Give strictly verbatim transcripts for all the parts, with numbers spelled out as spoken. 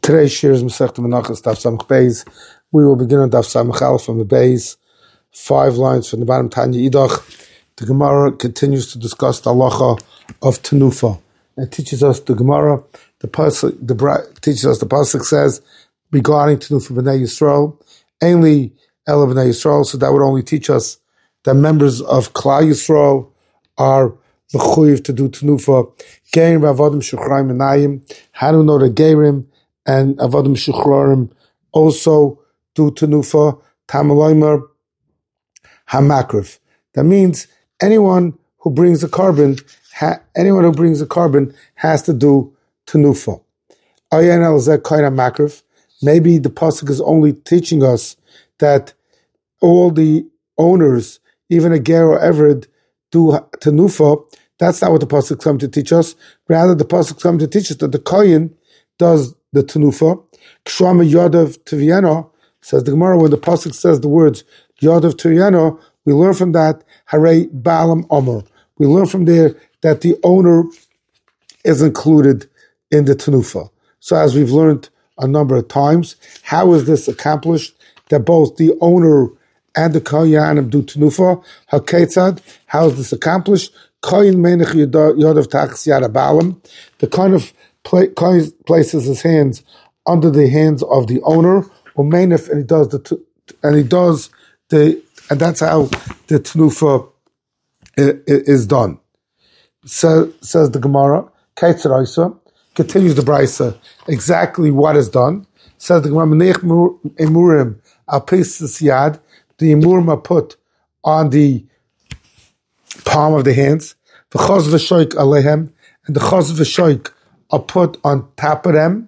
Today's shir is Masechta Menachos Daf Samach Beis. We will begin on Daf Samach Aleph from the Beis, five lines from the bottom. Tanya Idach. The Gemara continues to discuss the halacha of Tenufa. It teaches us the Gemara. The pasuk, the teaches us the pasuk says regarding Tenufa Bnei Yisrael, only Ela Bnei Yisrael. So that would only teach us that members of Klal Yisrael are mechuyev to do Tenufa. Geirim v'avodim shuchraim enayim. How do we know that Geirim and avodim shuchrarim also do Tenufa? Tamaloimer hamakriv. That means anyone who brings a carbon, ha, anyone who brings a carbon has to do Tenufa. Ayan el zeh kain hamakriv. Maybe the pasuk is only teaching us that all the owners, even a ger or eved, do Tenufa. That's not what the pasuk comes to teach us. Rather, the pasuk comes to teach us that the kohen does the Tenufa. Kshama Yadav Tiviano, says the Gemara, when the pasuk says the words Yadav Tiviano, we learn from that Hare Baalam Omer. We learn from there that the owner is included in the Tenufa. So as we've learned a number of times, how is this accomplished? That both the owner and the Koyanim do Tenufa. Haketzad, how is this accomplished? Koyin Menech Yadav Tachs Yada Baalam. The kind of places his hands under the hands of the owner, or Menef, and he does the and he does the and that's how the Tenufa is done. So says the Gemara, Keitzer Isa, continues the Brisa, exactly what is done. Says the Gemara, Menech Emurim al Pesas Yad, the Emurim are put on the palm of the hands, the Chaz v'Shoik Alehem, and the Chaz v'Shoik are put on top of them.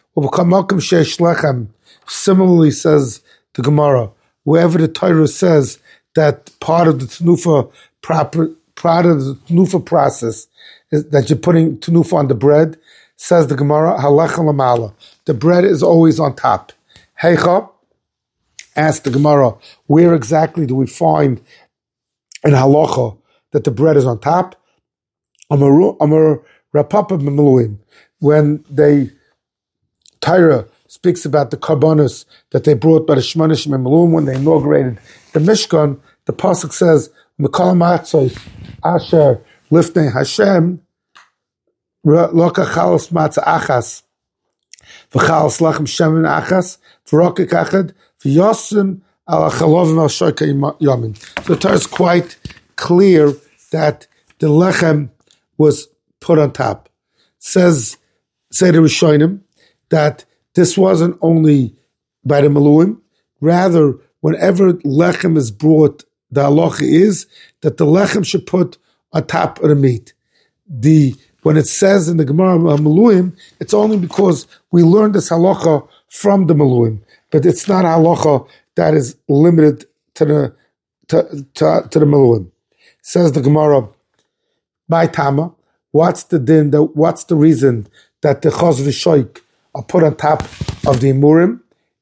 Similarly, says the Gemara, wherever the Torah says that part of the Tenufa proper, part of the Tenufa process is that you're putting Tenufa on the bread, says the Gemara, halacha lamala. The bread is always on top. Heicha, ask the Gemara, where exactly do we find in halacha that the bread is on top? Amar Amar Rapapa Meluim. When they, Torah speaks about the karbonos that they brought by the Shemonish Meluim when they inaugurated the Mishkan, the pasuk says, "Mekal Matzos Asher Lifnei Hashem Loka Chalos Matzah Achas V'Chalos Lachem Shemin Achas V'Rokik Achad V'Yosim Al Chalovim Al Shoyka Yamin." So the Torah is quite clear that the lechem was put on top. Says say the Rishonim that this wasn't only by the Meluim, rather whenever lechem is brought, the halacha is that the lechem should put on top of the meat. The when it says in the Gemara Meluim, it's only because we learned this halacha from the Meluim, but it's not halacha that is limited to the to, to, to the Meluim. Says the Gemara, by Tama, what's the din? The, what's the reason that the Chaz v'Shoik are put on top of the Emurim?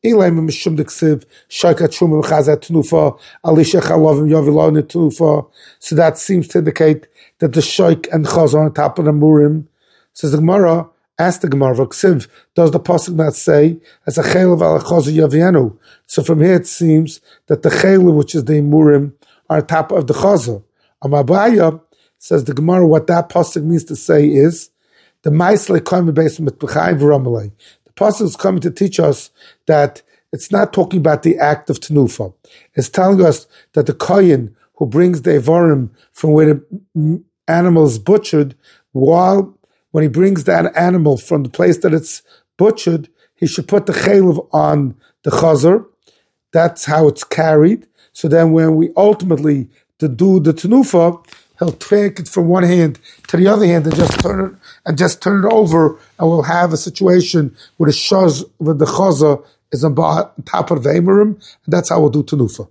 So that seems to indicate that the Shoik and Chaz are on top of the Emurim. Says the Gemara, ask the Gemara, does the pasuk not say as a chaylev al Chaz yavienu? So from here it seems that the chaylev, which is the Emurim, are on top of the Chaz. Amabaya, says the Gemara, what that pasuk means to say is the Ma'aslei Kohen based on Mitbechai v'Ramalei. The pasuk is coming to teach us that it's not talking about the act of Tenufa. It's telling us that the Kohen who brings the Evarim from where the animal is butchered, while when he brings that animal from the place that it's butchered, he should put the chaylev on the chazer. That's how it's carried. So then when we ultimately to do the Tenufa, he'll take it from one hand to the other hand and just turn it and just turn it over, and we'll have a situation where the shaz with the chaza is on top of the emurim, and that's how we'll do Tenufa.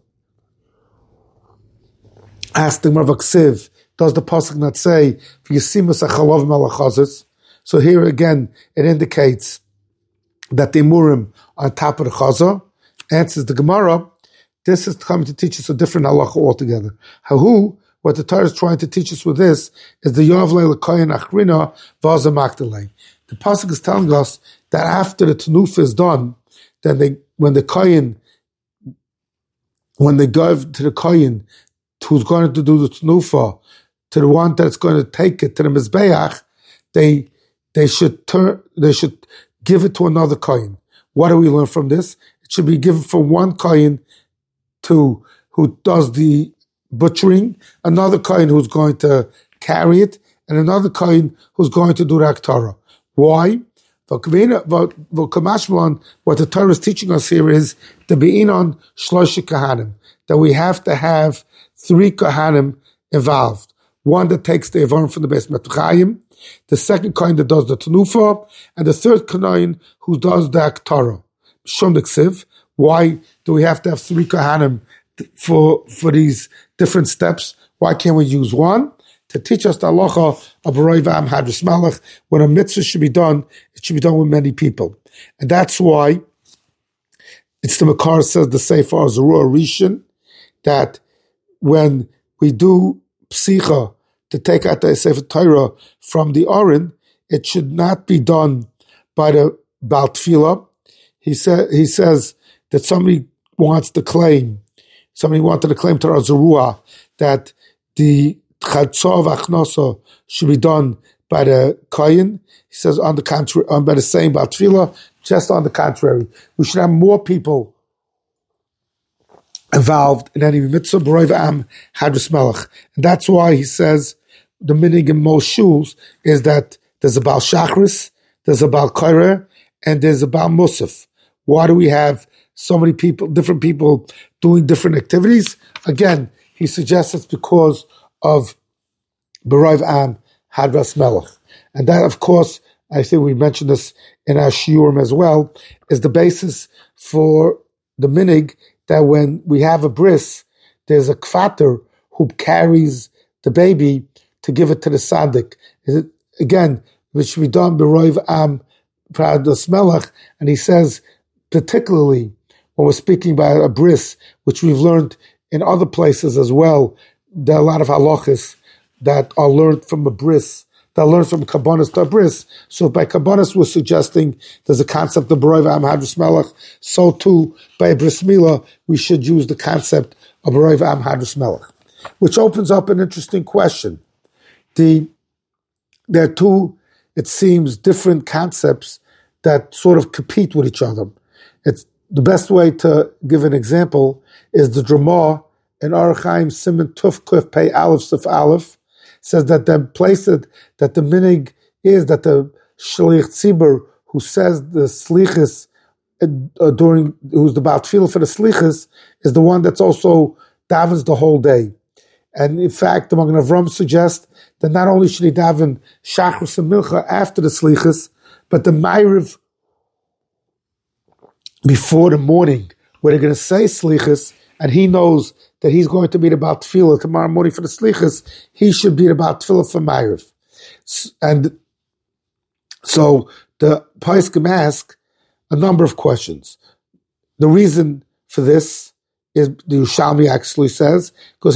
Ask the Gemara Ksiv, does the pasuk not say v'yisimus achalav malachazes? So here again, it indicates that the emurim are on top of the chaza. Answers the Gemara, this is coming to teach us a different halacha altogether. Hahu, what the Torah is trying to teach us with this is the Yavlei L'Koyin Achrina Vaza Magdalei. The pasuk is telling us that after the tenufa is done, then they, when the kohen, when they go to the kohen who's going to do the tenufa, to the one that's going to take it to the mizbeach, they they should turn, they should give it to another kohen. What do we learn from this? It should be given from one kohen to who does the butchering, another kohen who's going to carry it, and another kohen who's going to do the Haftarah. Why? What the Torah is teaching us here is the be'inon shlosh kahanim, that we have to have three kahanim involved. One that takes the Evarim from the Beis Metchayim, the second kohen that does the tenufa, and the third kohen who does the Haftarah. Shom Diksiv. Why do we have to have three kahanim for for these different steps? Why can't we use one? To teach us the halacha of Borei V'am Hadras Melech, when a mitzvah should be done, it should be done with many people. And that's why it's the Makar says the Sefer Zarua Rishon, that when we do psicha to take out the Sefer Torah from the Oren, it should not be done by the Baal Tefillah. He, sa- he says that somebody wants to claim, somebody wanted to claim to Zarua that the Chatzov Achnosa should be done by the Kohen. He says on the contrary, um, by the same Baal Tefillah, just on the contrary. We should have more people involved in any mitzvah, Borei V'am Hadras Melech. And that's why he says the minig in most shuls is that there's a Baal Shachris, there's a Baal Koreh, and there's a Baal Musaf. Why do we have so many people, different people doing different activities? Again, he suggests it's because of Borei V'am Hadras Melech. And that, of course, I think we mentioned this in our shiurim as well, is the basis for the minig that when we have a bris, there's a kfater who carries the baby to give it to the tzaddik. It, again, which should be done Borei V'am Hadras Melech, and he says, particularly when we're speaking about a bris, which we've learned in other places as well, there are a lot of halachas that are learned from a bris, that are learned from kabbanis to a bris. So by kabbanis, we're suggesting there's a concept of Borei V'am Hadras Melech. So too, by a bris milah, we should use the concept of Borei V'am Hadras Melech, which opens up an interesting question. The, there are two, it seems, different concepts that sort of compete with each other. It's the best way to give an example is the Drama in Orach Chaim Siman Tuf Kuf Pei Aleph Sif Aleph says that the place that, that the minig is that the Shliach Tzibur who says the Slichas uh, during, who's the Baal Tefillah for the Slichas, is the one that's also davens the whole day. And in fact, the Magen Avram suggests that not only should he daven Shachris and Milcha after the Slichas, but the Ma'ariv before the morning, where they're going to say Slichas, and he knows that he's going to be the Baal Tefillah tomorrow morning for the Slichas, he should be the Baal Tefillah for Ma'ariv. And so the Poskim ask a number of questions. The reason for this is, the Yerushalmi actually says, because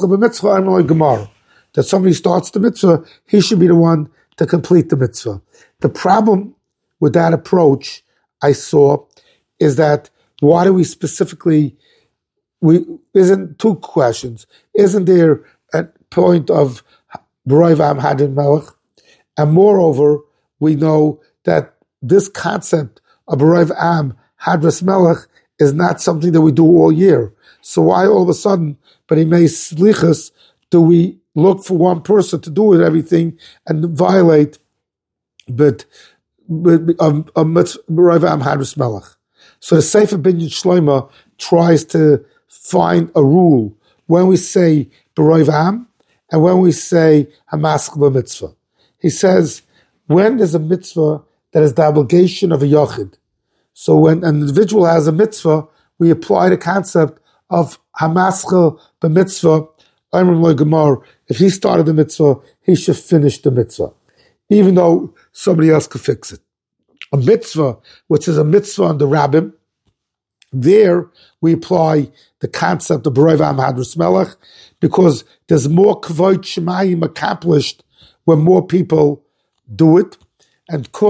that somebody starts the mitzvah, he should be the one to complete the mitzvah. The problem with that approach, I saw, is that why do we specifically, we isn't two questions. Isn't there a point of Borei V'am Hadras Melech? And moreover, we know that this concept of Borei V'am Hadras Melech is not something that we do all year. So why all of a sudden, but he may slichas, do we look for one person to do it, everything and violate but but um, um, Borei V'am Hadras Melech? So the Sefer Binyan Shlomo tries to find a rule when we say Borei V'am and when we say Hamaschel b'mitzvah. He says, when there's a mitzvah that is the obligation of a yochid, so when an individual has a mitzvah, we apply the concept of Hamaschel b'mitzvah. If he started the mitzvah, he should finish the mitzvah, even though somebody else could fix it. A mitzvah, which is a mitzvah on the rabbim, there we apply the concept of Borei V'am Hadras Melech, because there's more kavod shemayim accomplished when more people do it. And of course,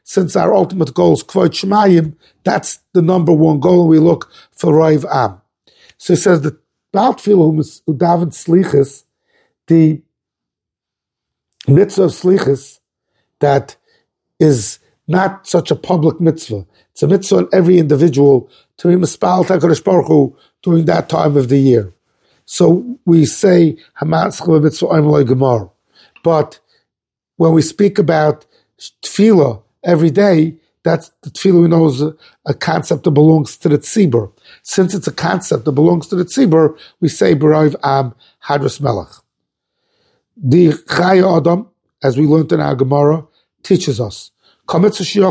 since our ultimate goal is Kvod Shemayim, that's the number one goal, and we look for Roiv Am. So he says that Baal Tefillah who daven Slichus, the mitzvah of Slichus, that is not such a public mitzvah. It's a mitzvah on every individual to be mispal HaKadosh Baruch Hu during that time of the year. So we say Hamatzcha mitzvah Oimloi Gemar. But when we speak about tefillah every day, that's the tefillah we know is a, a concept that belongs to the tzibur. Since it's a concept that belongs to the tzibur, we say B'Roiv Am Hadras Melech. The Chaya Adam, as we learned in our Gemara, teaches us any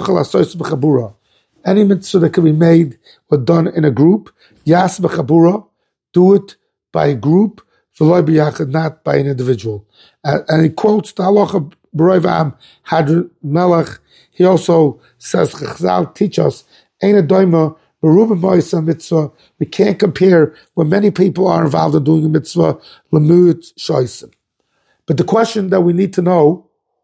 mitzvah that can be made or done in a group, Yas B'Chabura, do it by a group, V'loi B'Yachad, not by an individual. Uh, and he quotes the halacha B'Roiv Am Hadras Melech. He also says, Chazal teach us, Ein a doima b'ruba moisa mitzvah. We can't compare when many people are involved in doing a mitzvah, lemut shoysim. But the question that we need to know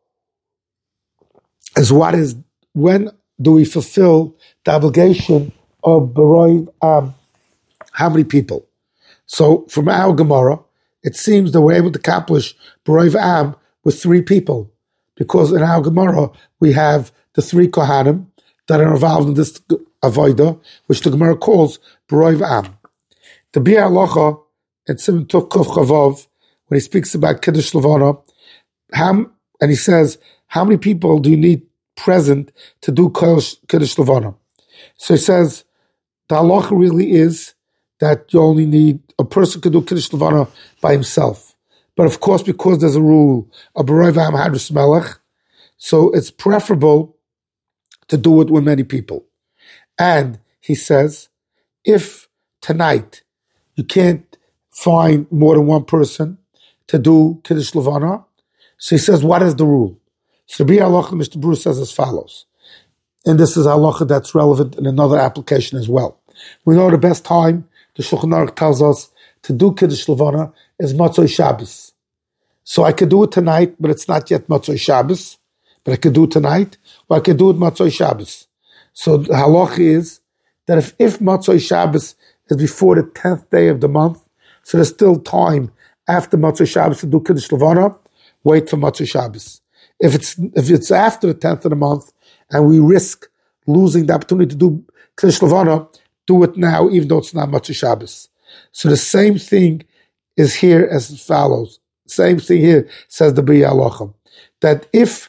is what is, when do we fulfill the obligation of B'Roiv Am? How many people? So from our Gemara, it seems that we're able to accomplish B'Roiv Am with three people. Because in our Gemara, we have the three Kohanim that are involved in this Avodah, which the Gemara calls B'Roiv Am. The Biur Halacha in Siman Tuf Kuf Chavav, when he speaks about Kiddush Levana, how, and he says, how many people do you need present to do Kiddush Levana? So he says, the halacha really is that you only need, a person can do Kiddush Levana by himself. But of course, because there's a rule of B'Roiv Am Hadras Melech, so it's preferable to do it with many people. And he says, if tonight you can't find more than one person to do Kiddush Levana, so he says, what is the rule? So the Biur Halacha, Mister Bruce says as follows, and this is halacha that's relevant in another application as well. We know the best time, the Shulchan Aruch tells us, to do Kiddush Levana is Motzoi Shabbos. So I could do it tonight, but it's not yet Motzoi Shabbos. But I could do it tonight, or I could do it Motzoi Shabbos. So the halacha is that if, if Motzoi Shabbos is before the tenth day of the month, so there's still time after Motzoi Shabbos to do Kiddush Levana, wait for Motzoi Shabbos. If it's if it's after the tenth of the month, and we risk losing the opportunity to do Kiddush Levana, do it now, even though it's not Motzoi Shabbos. So the same thing is here as follows. Same thing here, says the Biur Halacha, that if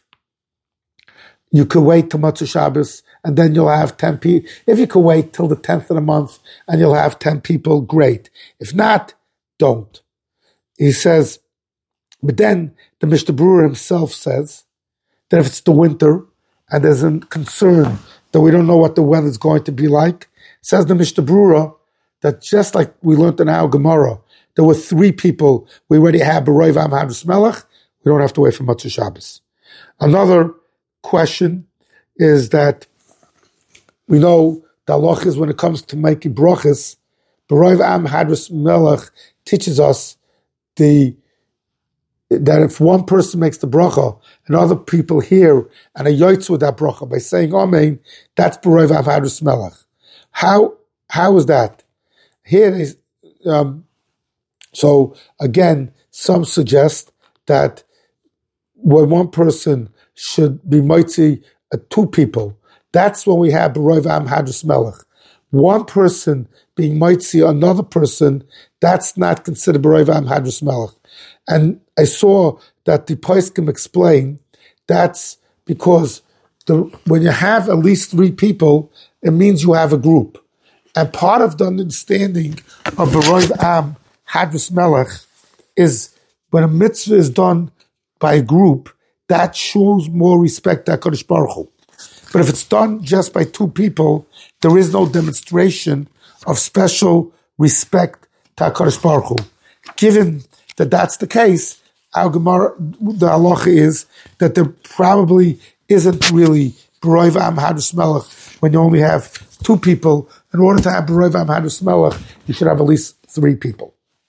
you could wait till Motzei Shabbos and then you'll have ten people, if you could wait till the tenth of the month and you'll have ten people, great. If not, don't. He says, but then the Mishnah Berurah himself says that if it's the winter and there's a concern that we don't know what the weather's going to be like, says the Mishnah Berurah that just like we learned in our Gemara, there were three people, we already have B'Roiv Am Hadras Melech, we don't have to wait for Motzei Shabbos. Another question is that we know the halacha is when it comes to making brachas, B'Roiv Am Hadras Melech teaches us the that if one person makes the bracha and other people hear and are yotze with that bracha by saying Amen, that's B'Roiv Am Hadras Melech. How how is that? Here is um, so again, some suggest that when one person should be mitzi uh, two people, that's when we have B'Roiv Am Hadras Melech. One person being mitzi another person, that's not considered B'Roiv Am Hadras Melech. And I saw that the Poskim explain that's because the, when you have at least three people, it means you have a group. And part of the understanding of B'Roiv Am Hadras Melech is when a mitzvah is done by a group, that shows more respect to HaKadosh Baruch Hu. But if it's done just by two people, there is no demonstration of special respect to HaKadosh Baruch Hu. Given that that's the case, our Gemara, the halacha is that there probably isn't really B'Roiv Am Hadras Melech when you only have two people. In order to have B'Roiv Am Hadras Melech, you should have at least three people.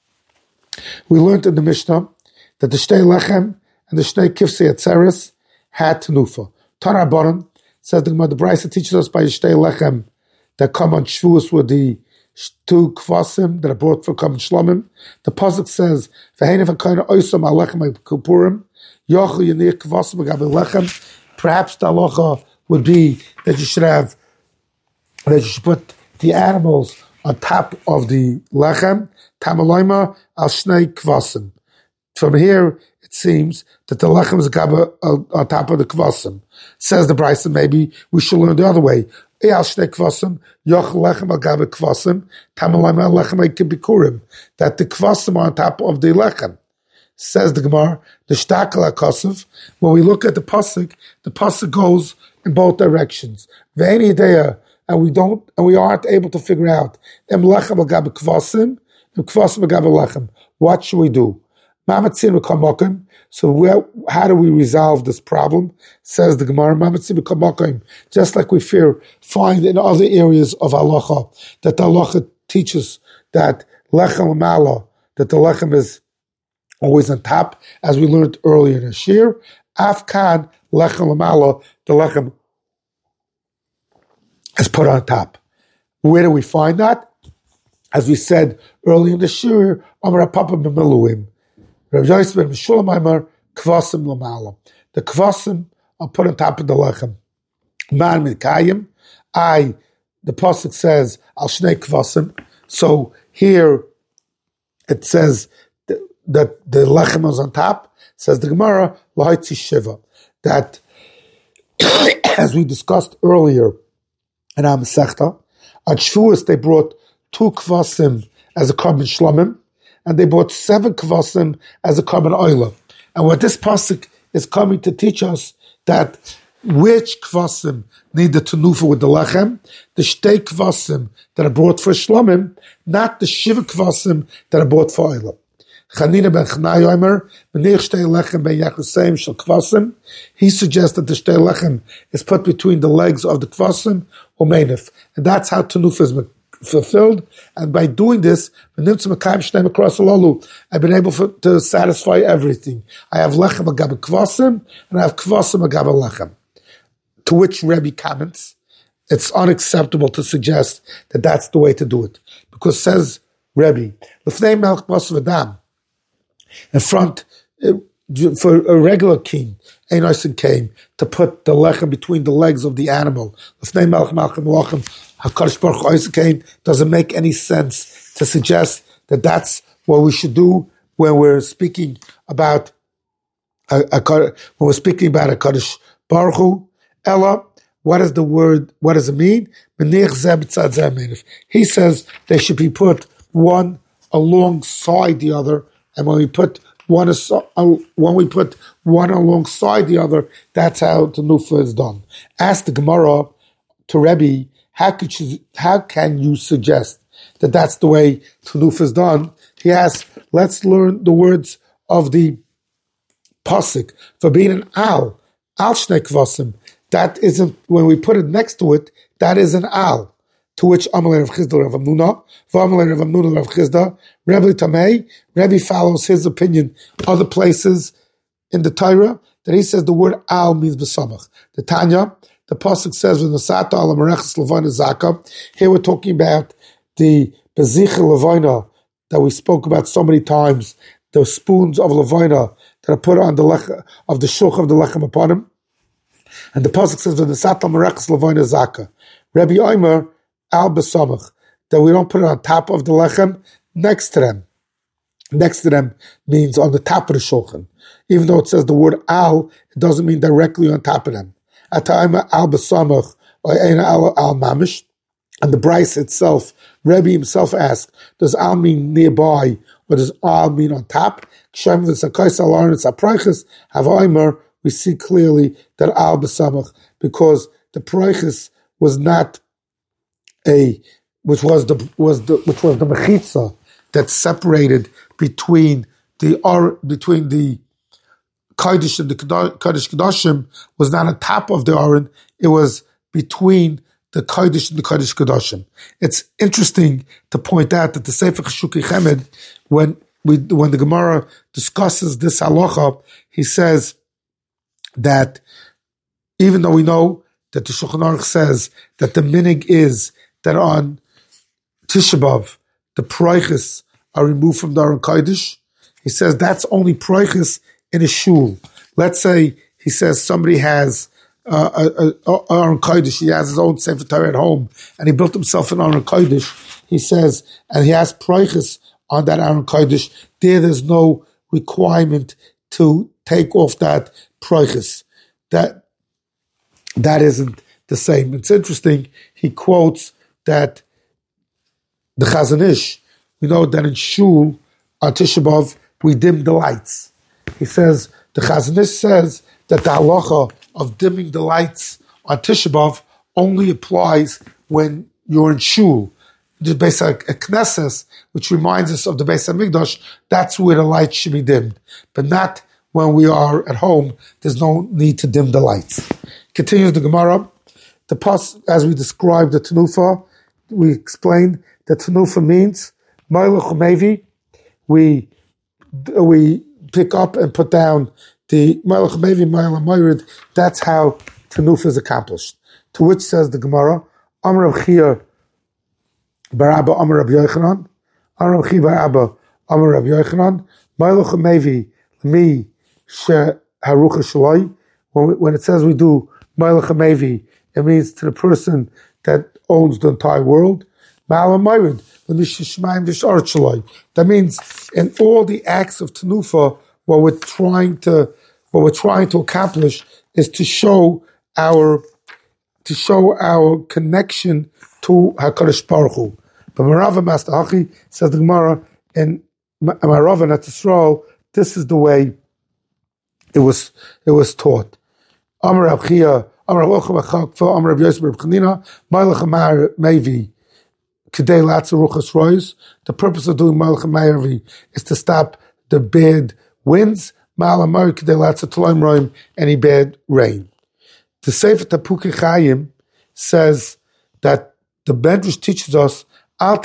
We learned in the Mishnah that the Shtei Lechem and the Shnei Kifsei Atzeres had Tenufa. Tanah Baran, Says the Gemara, the Brisa teaches us by Shtei Lechem that come on Shavuos with the two kvasim that are brought for common shlomim. The pasuk says, "V'hein v'kaina oisam alechem kupurim yochu yinir kvasim agabe lechem." Perhaps the halacha would be that you should have that you should put the animals on top of the lechem. Tamalayma al shnei kvasim. From here, it seems that the lechem is agabe on top of the kvasim. Says the Brisa, maybe we should learn the other way. That the kvasim are on top of the lechem. Says the Gemara, the shtakel hakosov. When we look at the pasuk, the pasuk goes in both directions. Ve'eni idea, and we don't, and we aren't able to figure out em lechem agabe kvasim, em kvasim agabe lechem. What should we do? Mamatzin v'kamokim. So where, how do we resolve this problem? Says the Gemara, Mamatzin v'kamokim. Just like we fear, find in other areas of halacha that the halacha teaches that lechem lamala, that the lechem is always on top, as we learned earlier in the shir. Afkan lechem lamala, the lechem is put on top. Where do we find that? As we said earlier in the shir, Amar Papa b'miluim. Rabbi Yosef ben Meshulam Aimer, kvasim lamala. The kvasim are put on top of the lechem. Man mikayim. I, the pasuk says, al shnei kvasim. So here it says that, that the lechem is on top. Says the Gemara, lahaitzi shiva. That, as we discussed earlier in our Masechta, at Shavuos they brought two kvasim as a carbon shlomim, and they brought seven kvasim as a carbon oila. And what this pasuk is coming to teach us, that which kvasim need the tenufa with the lechem, the shtei kvasim that are brought for shlomim, not the shiva kvasim that are brought for oila. Chanina ben Chanai Omer, v'nich shtei lechem ben yachuseim shel kvasim. He suggests that the shtei lechem is put between the legs of the kvasim or meinif, and that's how tenufa is fulfilled. And by doing this, I've been able for, to satisfy everything. I have lechem agabe kvasim, and I have kvasim agabe lechem. To which Rebbe comments, it's unacceptable to suggest that that's the way to do it, because says Rebbe, l'fnei melech basav adam, in front for a regular king, Einosin came to put the lechem between the legs of the animal. L'fnei melech malchem lochem. HaKadosh Baruch Hu came. Doesn't make any sense to suggest that that's what we should do when we're speaking about a, a, when we're speaking about HaKadosh Baruch Hu. Ella, what is the word? What does it mean? He says they should be put one alongside the other, and when we put one when we put one alongside the other, that's how the nufa is done. Ask the Gemara to Rebbe, how could you, how can you suggest that that's the way tenufa is done? He asks, let's learn the words of the pasuk for being an al, al shnei kvasim. That isn't, when we put it next to it, that is an al. To which Amalei Rav Chizda Rav Amnuna, V'Amalei Rav Amnuna Rav Chizda, Rebbe Tamei, Rebbe follows his opinion. Other places in the Torah that he says the word al means besamach. The Tanya, the pasuk says v'nasata ala merechas levana zaka. Here we're talking about the bezicha levana that we spoke about so many times. The spoons of levana that are put on the lech of the shulch of the lechem upon him. And the pasuk says v'nasata ala merechas levana zaka. Rabbi Omer al besamach, that we don't put it on top of the lechem, next to them. Next to them means on the top of the shulchan. Even though it says the word al, it doesn't mean directly on top of them. Atayma al besamach or ein al al mamish. And the Bryce itself, Rebbe himself asked, does al mean nearby or does al mean on top? We see clearly that al besamach, because the proiches was not a, which was the was the which was the mechitza that separated between the or between the Kodesh and the Kodesh Kedoshim, was not on top of the Aron, it was between the Kodesh and the Kodesh Kedoshim. It's interesting to point out that the Sefer Cheshukei Chemed, when we when the Gemara discusses this halacha, he says that even though we know that the Shulchan Aruch says that the minig is that on Tisha B'Av, the proiches are removed from the Aron Kodesh. He says that's only proiches in a shul. Let's say, he says somebody has uh, a, a, a Aron Kodesh, he has his own Sefer Torah at home, and he built himself an Aron Kodesh. He says, and he has proiches on that Aron Kodesh. There, there's no requirement to take off that proiches. That that isn't the same. It's interesting. He quotes that the Chazon Ish, we know that in shul on Tisha B'Av we dim the lights. He says the Chazon Ish says that the halacha of dimming the lights on Tisha B'Av only applies when you're in shul. The Beis HaKnesses, which reminds us of the Beis HaMikdash, that's where the lights should be dimmed, but not when we are at home. There's no need to dim the lights. Continues the Gemara. The pas, as we described the Tenufa, we explained that Tenufa means Ma'ila Chumevi. We we pick up and put down the Ma'ila Chumevi, Ma'ila Mayrid. That's how Tenufa is accomplished. To which says the Gemara, Amar Rav Chia bar Abba Amar Rabbi Yochanan, Amar Rav Chia bar Abba Amar Rabbi Yochanan, Ma'ila Chumevi mi she harucha shalai. When it says we do Ma'ila Chumevi, it means to the person that owns the entire world. That means in all the acts of Tenufa, what we're trying to what we're trying to accomplish is to show our to show our connection to HaKadosh Baruch Hu. But Marava Master Hachi says the Gemara in Marava and Yisrael, this is the way it was it was taught. Amar Rav Chia, Amar Rav Ocham Achakfa, Amar Rav Yosef Rav Chanina, Ma'ila Chamar Mevi. The purpose of doing Ma'ila Chamayravi is to stop the bad winds, any bad rain. The Sefer Tapuki Chayim says that the Medrash teaches us we're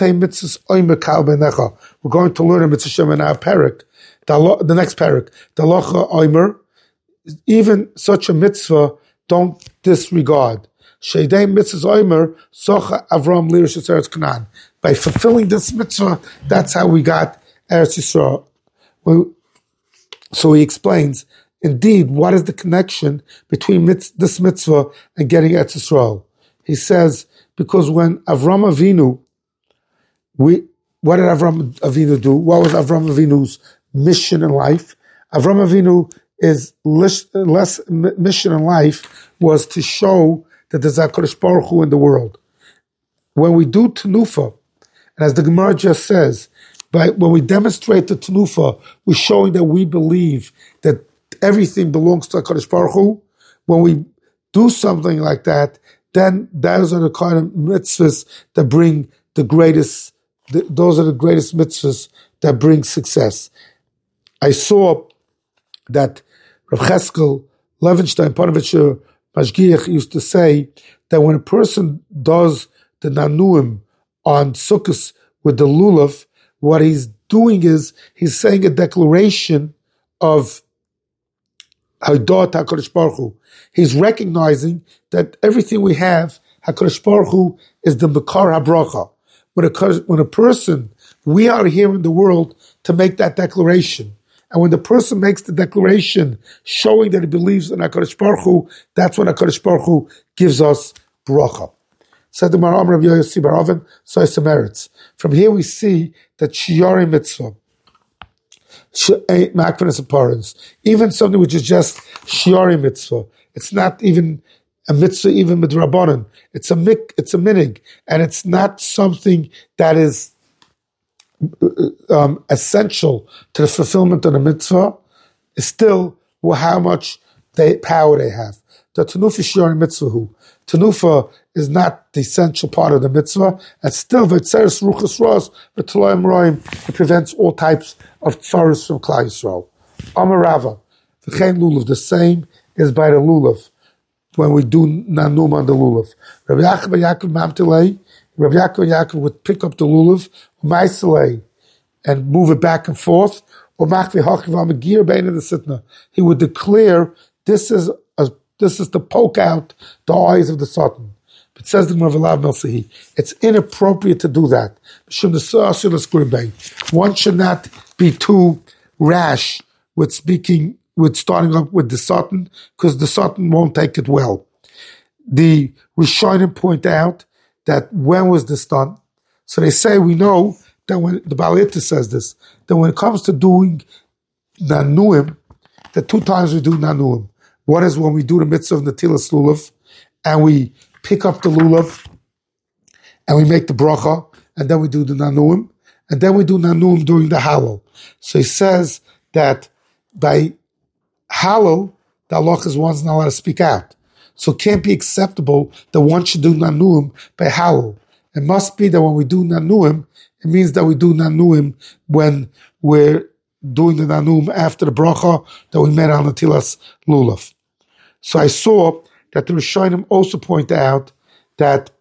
going to learn a mitzvah in our parak, the, the next parak, the Locha Oimer, even such a mitzvah, don't disregard. Sheidei mitzvahs oimer socha Avram lirish Eretz Canaan. By fulfilling this mitzvah, that's how we got Eretz Yisrael. Well, so he explains, indeed, what is the connection between mitz, this mitzvah and getting Eretz Yisrael? He says, because when Avram Avinu, we, what did Avram Avinu do? What was Avram Avinu's mission in life? Avram Avinu is less, less mission in life was to show that there's HaKadosh Baruch Hu in the world. When we do Tenufa, and as the Gemara just says, by, when we demonstrate the Tenufa, we're showing that we believe that everything belongs to HaKadosh Baruch Hu. When we do something like that, then those are the kind of mitzvahs that bring the greatest, the, those are the greatest mitzvahs that bring success. I saw that Rav Cheskel Levenstein Panovich Mashgiach used to say that when a person does the Nanuim on Sukkot with the Lulav, what he's doing is he's saying a declaration of Hadat HaKadosh Baruch Hu. He's recognizing that everything we have, HaKadosh Baruch Hu, is the Mekar HaBracha. When a, when a person, we are here in the world to make that declaration. And when the person makes the declaration showing that he believes in HaKadosh Baruch Hu, that's when HaKadosh Baruch Hu gives us bracha. Said the Maram Rav Yossi bar Oven, so it's the merits. From here we see that Shiori Mitzvah, even something which is just Shiori Mitzvah, it's not even a mitzvah, even midrabanan. It's a mik, it's a minig, and it's not something that is Um, essential to the fulfillment of the mitzvah, is still well, how much they, power they have. The tenufa shiur mitzvahu. Tenufa is not the essential part of the mitzvah, and still v'tzeres ruchas ros v'tloim roim. It prevents all types of tzaros from Klal Yisrael. Amarava v'chein lulav. The same is by the lulav when we do nanum on the lulav. Rabbi Yaakov Yaakov mamtilei. Rabbi Yaakov Yaakov would pick up the lulav, and move it back and forth. He would declare, this is a, This is to poke out the eyes of the Satan. It says the Gemara, it's inappropriate to do that. One should not be too rash with speaking, with starting up with the Satan, because the Satan won't take it well. The Rishonim point out that when was this done? So they say we know that when the Baal Yittah says this, that when it comes to doing Nanuim, that two times we do Nanuim. One is when we do the mitzvah of Natilas Lulav, and we pick up the Lulav, and we make the bracha, and then we do the Nanuim, and then we do Nanuim during the Halal. So he says that by Halal, the halach is one's not allowed to speak out. So it can't be acceptable that one should do Nanuim by Halal. It must be that when we do Nanuim, it means that we do Nanuim when we're doing the Nanuim after the bracha that we made on the Natilas Lulav. So I saw that the Rishonim also point out that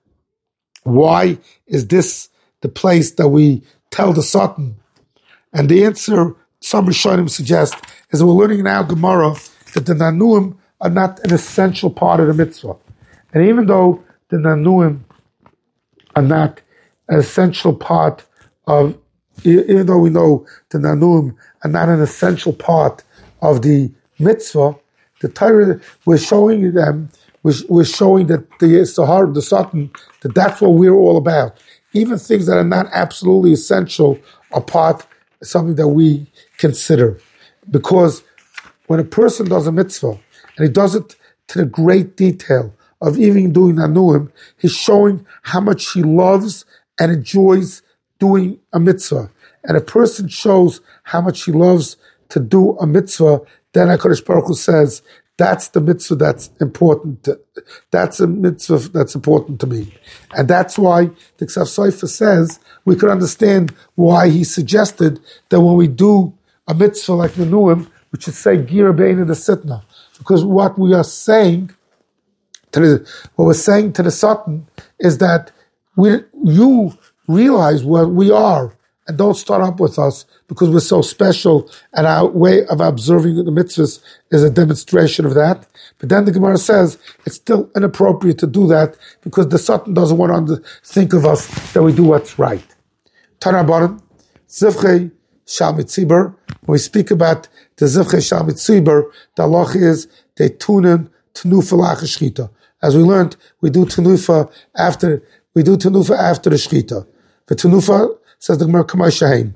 why is this the place that we tell the Satan? And the answer, some Rishonim suggest, is that we're learning now Gemara that the Nanuim are not an essential part of the mitzvah. And even though the Nanuim are not an essential part of, even though we know the Nanuim are not an essential part of the mitzvah, the Torah, we're showing them, we're showing that the Sahar, the Satan, that that's what we're all about. Even things that are not absolutely essential are part of something that we consider. Because when a person does a mitzvah, and he does it to the great detail of even doing Nanuim, he's showing how much he loves and enjoys doing a mitzvah. And a person shows how much he loves to do a mitzvah, then HaKadosh Baruch Hu says, that's the mitzvah that's important. To, that's a mitzvah that's important to me. And that's why the Ksav Sofer says, we could understand why he suggested that when we do a mitzvah like Nanuim, we should say Gira Bein the Sitna. Because what we are saying to the, what we're saying to the Satan is that we, you realize what we are and don't start up with us because we're so special and our way of observing the mitzvahs is a demonstration of that. But then the Gemara says it's still inappropriate to do that because the Satan doesn't want to think of us that we do what's right. Tanabaran, Zivchei Shal Mitzibur. When we speak about the Zivchei Shal Mitzibur, the halach is they tune in Tenufa Lach Shchita. As we learned, we do Tenufa after we do Tenufa after the Shchita. The Tenufa, says the Gemara, Kamay Shahain.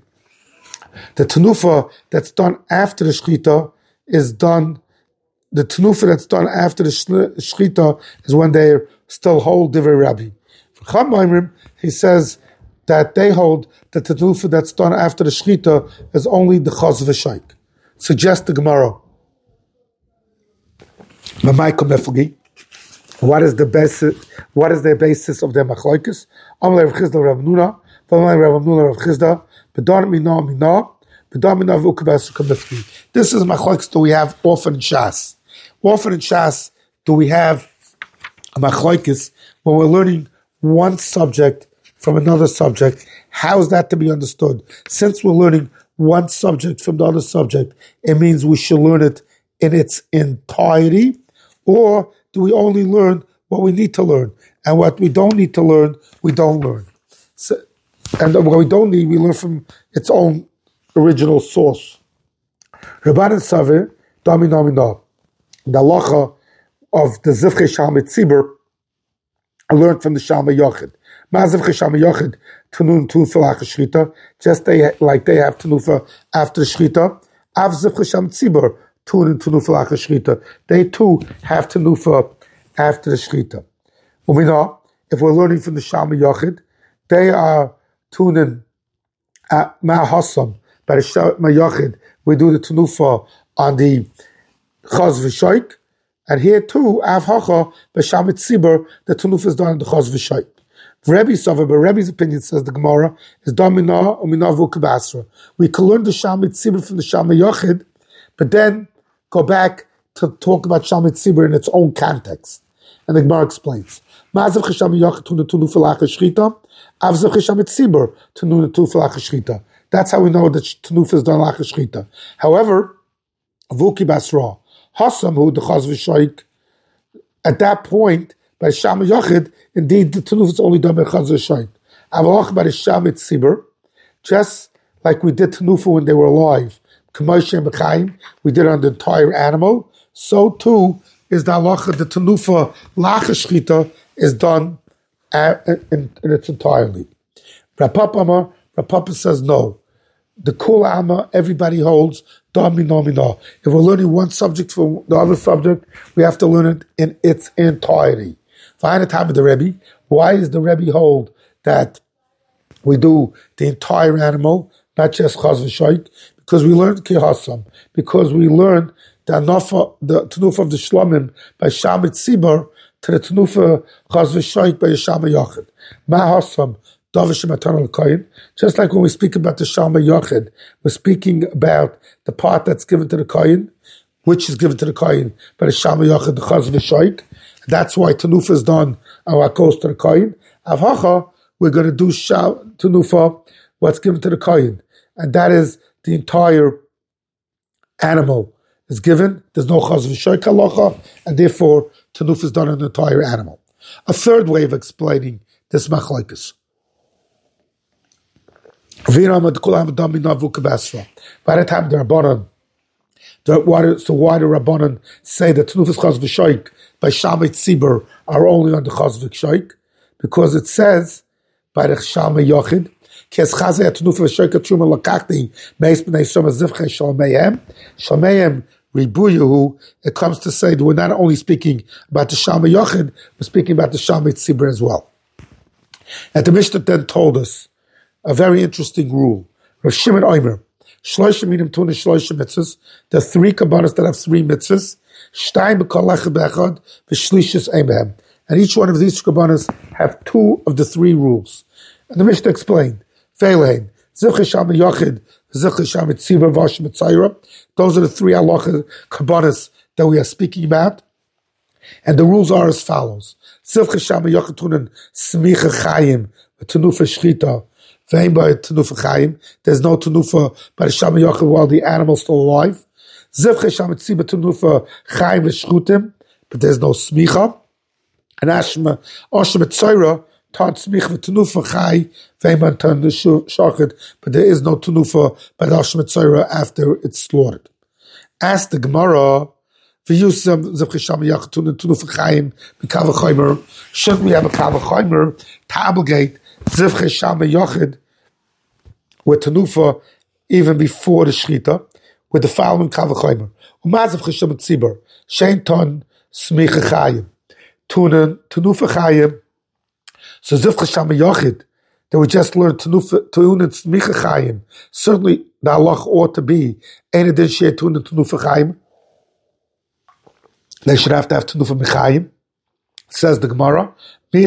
The Tenufa that's done after the Shchita is done. The Tenufa that's done after the Shchita is when they still hold Divrei Rabbi. For Chacham Oimrim, he says that they hold that the Tenufa that's done after the Shchita is only the Chaz v'Shaik. Suggest the Gemara. What is the basis? What is the basis of their machlokes? Amalei Rav Chizda Rav Nuna, Amalei Rav Nuna Rav Chizda. Bedon mina mina, bedon mina v'ukabas kamifki. This is machlokes that we have often in Shas. Often in Shas do we have a machlokes when we're learning one subject from another subject. How is that to be understood? Since we're learning one subject from the other subject, it means we should learn it in its entirety, or do we only learn what we need to learn? And what we don't need to learn, we don't learn. So, and what we don't need, we learn from its own original source. Rabbanan Savir, Dami Namina, the halacha of the Zivchei Shal Mitzibur, I learned from the Shalma Yochid. Ma Zivchei Shalma Yochid, Tanun Tufa Lach Shrita, just they, like they have Tanufa after the Shrita. Av Zivchei Shal Mitzibur, Tun Tanufa Lach Shrita. They too have Tanufa after the Shrita. Umina, if we're learning from the Shalma Yochid, they are tuning at Ma Hassam, by the Shalma Yochid, we do the Tanufa on the Chaz v'Shaik, and here too, Av Hacha, by Shal Mitzibur, the Tanufa is done on the Chaz v'Shaik. Rebbe Sava, but Rebbe's opinion says the Gemara is Damina or Mina Vukabasra. We can learn the Shal Mitzibur from the Shalma Yochid, but then go back to talk about Shal Mitzibur in its own context. And the Gemara explains. Ma'azav Chesham Yochid tunu tunu falach shrita, avzav Chesham Mitzibur tunu tunu falach shrita. That's how we know that Tanufa is done lach shrita. However, Vuki Basra, Hassam who the Chaz v'Shaik, At that point, by Shama Yachid, indeed the Tanufa is only done by Chaz V'Shoik. Avalach by the Shama Tzibur, just like we did Tanufa when they were alive, K'moshe and B'chaim, we did on the entire animal, so too is the halacha, the Tanufa Lacha Shchita is done uh, in, in, in its entirely. Rav Papa Amar, Rav Papa says no. The Kul Amma, everybody holds Dami Nomina. If we're learning one subject from the other subject, we have to learn it in its entirety. Find the time of the Rebbe. Why does the Rebbe hold that we do the entire animal, not just Chaz V'Shoik? Because we learned Kihasam. Because we learned the Anafa, the Tanufa of the Shlomim by Shama Tzibur to the Tanufa Chaz V'Shoik by Shama Yachid. Ma'asam. Just like when we speak about the Shama Yochid, we're speaking about the part that's given to the Kohen, which is given to the Kohen by the Shama Yochid, the Chaz V'Shoik. That's why Tanufa is done on what goes to the Kohen. Avhacha, we're going to do Tanufa, what's given to the Kohen. And that is the entire animal is given. There's no Chaz V'Shoik halacha, and therefore Tanufa is done on the entire animal. A third way of explaining this machlokes. By the time the Rabbanan, the, why, so why the Rabbanan say that Tanufas Chaz V'Shoik by Shama Tzibur are only on the Chaz V'Shoik? Because it says by the Shama Yochid, Kes Chazei Tanufa V'Shoik Truma Lakachti Meis B'nei Shama Zivchei Shalmeihem Shalmeihem Ribuyahu. It comes to say that we're not only speaking about the Shama Yochid, we're speaking about the Shama Tzibur as well. And the Mishnah then told us a very interesting rule. Rav Shimon Omer, Shloshim minim tuna shloshim mitzvahs. There are three kabbanas that have three mitzvahs. Shtayim b'kol echad b'echad v'shlishis ein behem. And each one of these kabbanas have two of the three rules. And the Mishnah explained, Veilein, Zivchei Shama Yochid, Zivchei Shama Tzibur, Vashim Tzayra. Those are the three halacha kabbanas that we are speaking about. And the rules are as follows. Zivchei Shama Yochid tunen smicha chayim v'tenufa shchita. There's no tenufa by the Shama Yochid while the animal's still alive. Zivchei Shama Tzibur tenufa chayim v'shchutim, but there's no smicha. And Ashma Ashma Tzayra taught smicha v'tenufa chay v'eman tan the shachid, but there is no tenufa by the Ashma Tzayra after it's slaughtered. Ask the Gemara. V'yusam Zivchei Shama Yochid tenufa chayim b'kavachomer. Shouldn't we have a kavachomer to obligate Zivchei Shama Yochid with Tanufa even before the Shchita with the following Kavachomer. Umaz Zivchei Shama Tzibur Shein Ton Smicha Chayim Tunen Tanufa Chayim. So Zivchei Shama Yochid that we just learned Tanufa Tunen Smicha Chayim. Certainly the halach ought to be Ein Adin Shei Tunen Tanufa Chayim. They should have to have Tanufa Mechayim. Says the Gemara. The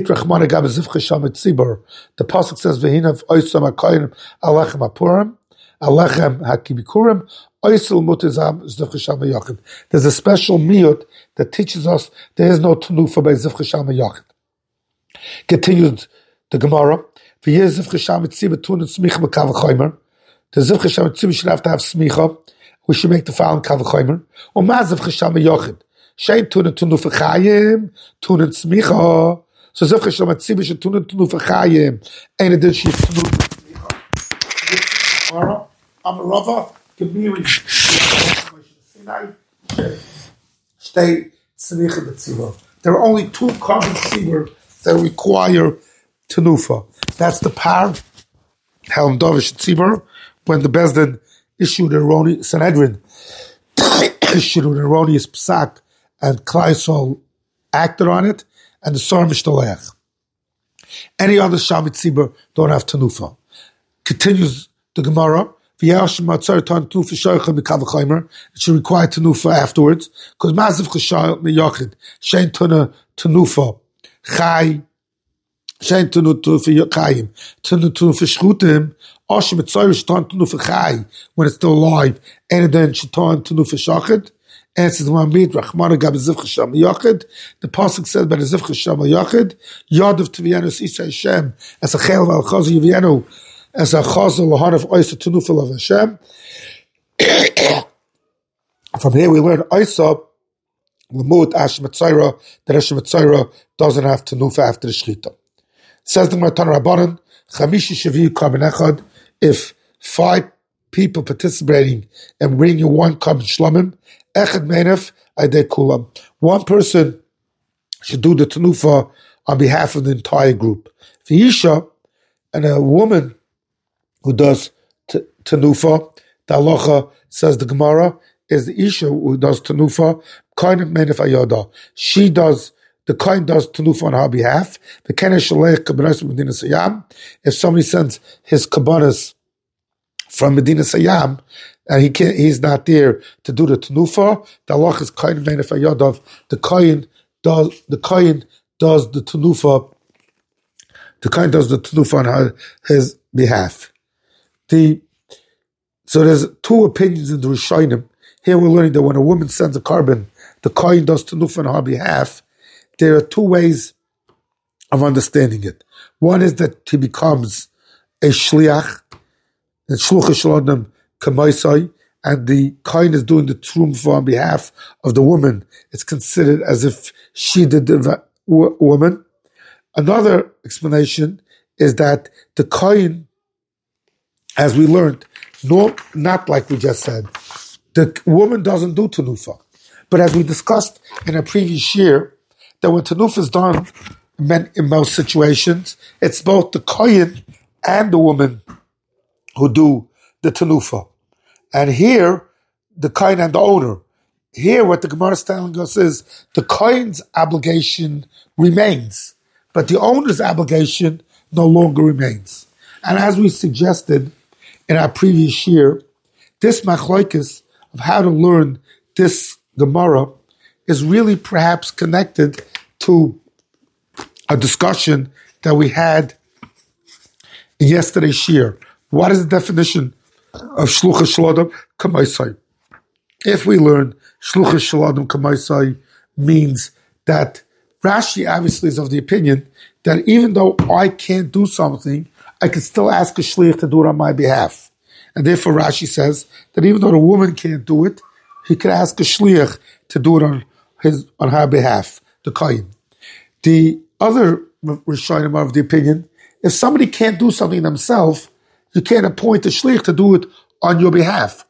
pasuk says, "V'hinav oisam hakoyim alechem apurim, alechem hakibikurim, oisel mutizam zivchei Shama Yochid." There's a special miyut that teaches us there is no tenufa by zivchei Shama Yochid. Continued the Gemara, "V'yeh zivchei Shama Tzibur tunen smicha b'kavachomer." The zivchei Shama Tzibur should have to have smicha. We should make the following kavachomer. Umaz zivchei Shama Yochid shein tunen tenufa chayim tunen smicha. So Zivchei Shama Tzibur should tunen tenufa chayim, and it did she tenufa smicha. Amarava Gemiri stay tznicha b'tzibur. There are only two common tzibur that require tenufa. That's the par Helm Dovish tzibur when the Bezdin issued an erroneous Sanhedrin issued an erroneous psak and Klal Yisrael acted on it. And the Sar Mishtaleach. Any other Shama Tzibur don't have Tanufa. Continues the Gemara. It should require Tanufa afterwards. Because Maziv Chashal Meyochid, Shein Tuna Tanufa, Chai, Shein Tuna Tanufa Chayim, Tuna Tanufa Shchutim, Oshim Etzoyer Shatan Tanufa Chai, when it's still alive, and then Shatan Tanufa Shachid. Answers the one beat, Rachmana Gab Zivchei Shama Yochid. The pasuk says by the Zivchei Shama Yochid, Yadav Tivianu Sisa Hashem, as a Chel Val Chazu Yivianu, as a Chazu Lahanav Oysa Tunufel of Hashem. From here we learn Oysa Lemut Ash Metzora, that Ash Metzora doesn't have Tanufa after the Shechita. Says the Matan Rabbanan, Chamishi Shavi Karban Echad, if five people participating and bringing one Karban Shlomim, Echad Menef, Aidei Kulam. One person should do the Tanufa on behalf of the entire group. V'yisha, and a woman who does t- Tanufa, the halacha, says the Gemara, is the Isha who does Tanufa, Kain Menef Ayada. She does, the Kain does Tanufa on her behalf. The Kenesh Shalech Kabbanas from Medina Sayyam. If somebody sends his Kabbanas from Medina Sayyam, and he can't, he's not there to do the Tanufa, the halacha is Kain Menef Ayada. The Kain does, the Kain does the Tanufa, the Kain does the Tanufa on her, his behalf. The, so there's two opinions in the Rishonim. Here we're learning that when a woman sends a carbon, the Kohen does Tanufa on her behalf. There are two ways of understanding it. One is that he becomes a Shliach, and Shlucha Shalodam Kamaisai, and the Kohen is doing the Trumfa on behalf of the woman. It's considered as if she did the w- woman. Another explanation is that the Kohen, as we learned, no, not like we just said, the woman doesn't do Tanufa. But as we discussed in a previous year, that when Tanufa is done in most situations, it's both the Kohen and the woman who do the Tanufa. And here, the Kohen and the owner. Here, what the Gemara is telling us is the Kohen's obligation remains, but the owner's obligation no longer remains. And as we suggested in our previous year, this machlokes of how to learn this Gemara is really perhaps connected to a discussion that we had in yesterday's year. What is the definition of Shlucha Shalodam Kamaisai? If we learn Shlucha Shalodam Kamaisai means that Rashi obviously is of the opinion that even though I can't do something, I can still ask a shliach to do it on my behalf. And therefore Rashi says that even though the woman can't do it, he could ask a shliach to do it on his on her behalf, the kohen. The other Rishonim are of the opinion, if somebody can't do something themselves, you can't appoint a shliach to do it on your behalf.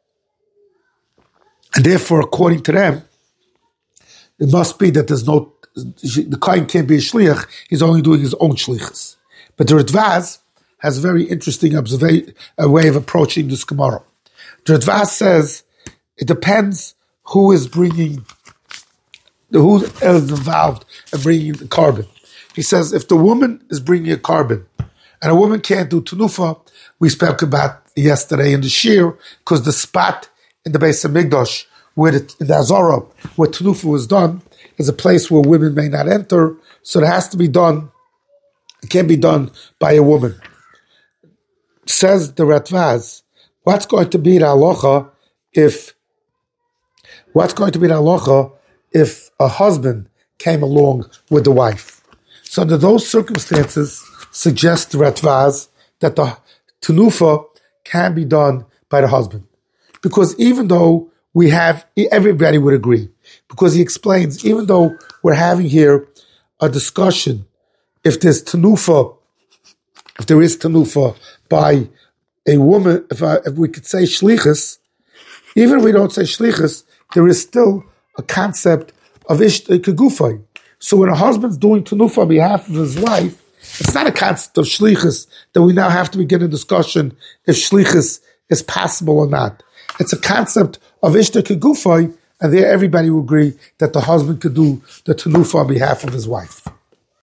And therefore, according to them, it must be that there's no, the kohen can't be a shliach, he's only doing his own shlichus. But the Ritvaz has a very interesting observation, a way of approaching this Gemara. The Ritvaz says it depends who is bringing, who is involved in bringing the carbon. He says if the woman is bringing a carbon, and a woman can't do Tanufa, we spoke about yesterday in the Shir, because the spot in the Beis HaMikdash, where the, in the Azara, where Tanufa was done, is a place where women may not enter, so it has to be done, it can't be done by a woman. Says the Ritvaz, what's going to be the halacha if what's going to be the halacha if a husband came along with the wife? So under those circumstances, suggest the Ritvaz that the Tanufa can be done by the husband. Because even though we have, everybody would agree, because he explains, even though we're having here a discussion, if there's Tanufa, if there is Tanufa by a woman, if, I, if we could say shlichus, even if we don't say shlichus, there is still a concept of ishta kegufay. So when a husband's doing Tanufa on behalf of his wife, it's not a concept of shlichus that we now have to begin a discussion if shlichus is possible or not. It's a concept of ishta kegufay, and there everybody will agree that the husband could do the Tanufa on behalf of his wife.